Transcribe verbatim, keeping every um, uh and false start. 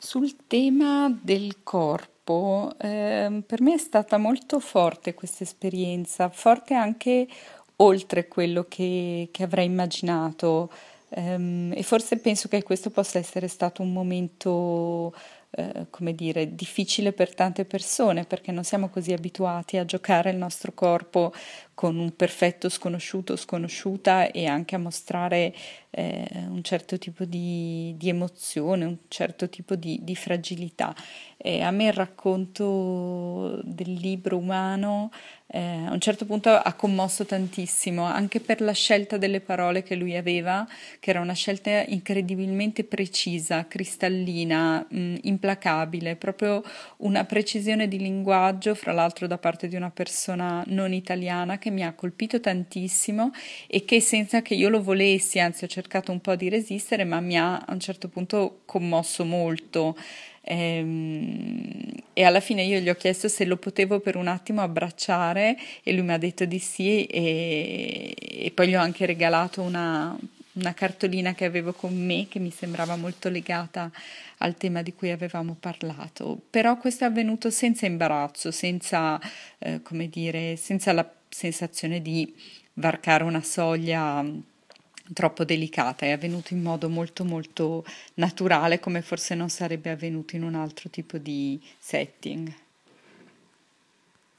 Sul tema del corpo, ehm, per me è stata molto forte questa esperienza, forte anche oltre quello che, che avrei immaginato. Ehm, e forse penso che questo possa essere stato un momento, eh, come dire, difficile per tante persone, perché non siamo così abituati a giocare il nostro corpo con un perfetto sconosciuto o sconosciuta e anche a mostrare eh, un certo tipo di, di emozione, un certo tipo di, di fragilità. E a me il racconto del libro umano eh, a un certo punto ha commosso tantissimo, anche per la scelta delle parole che lui aveva, che era una scelta incredibilmente precisa, cristallina, mh, implacabile, proprio una precisione di linguaggio, fra l'altro da parte di una persona non italiana, che mi ha colpito tantissimo e che senza che io lo volessi, anzi ho cercato un po' di resistere, ma mi ha a un certo punto commosso molto. Ehm, E alla fine io gli ho chiesto se lo potevo per un attimo abbracciare e lui mi ha detto di sì e, e poi gli ho anche regalato una, una cartolina che avevo con me che mi sembrava molto legata al tema di cui avevamo parlato. Però questo è avvenuto senza imbarazzo, senza, eh, come dire, senza la sensazione di varcare una soglia troppo delicata, è avvenuto in modo molto molto naturale, come forse non sarebbe avvenuto in un altro tipo di setting.